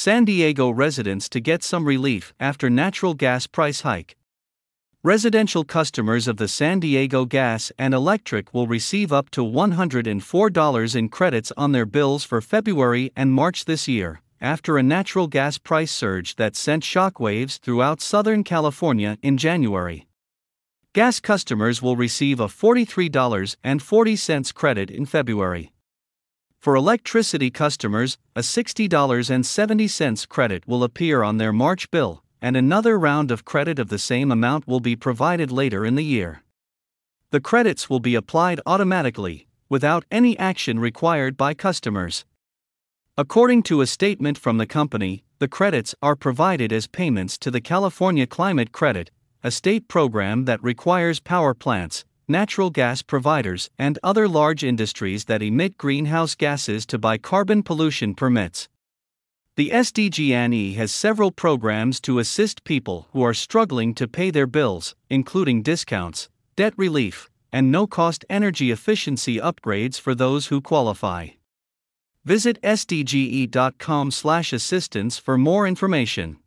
San Diego residents to get some relief after natural gas price hike. Residential customers of the San Diego Gas and Electric will receive up to $104 in credits on their bills for February and March this year, after a natural gas price surge that sent shockwaves throughout Southern California in January. Gas customers will receive a $43.40 credit in February. For electricity customers, a $60.70 credit will appear on their March bill, and another round of credit of the same amount will be provided later in the year. The credits will be applied automatically, without any action required by customers. According to a statement from the company, the credits are provided as payments to the California Climate Credit, a state program that requires power plants, natural gas providers, and other large industries that emit greenhouse gases to buy carbon pollution permits. The SDG&E has several programs to assist people who are struggling to pay their bills, including discounts, debt relief, and no-cost energy efficiency upgrades for those who qualify. Visit sdge.com/assistance for more information.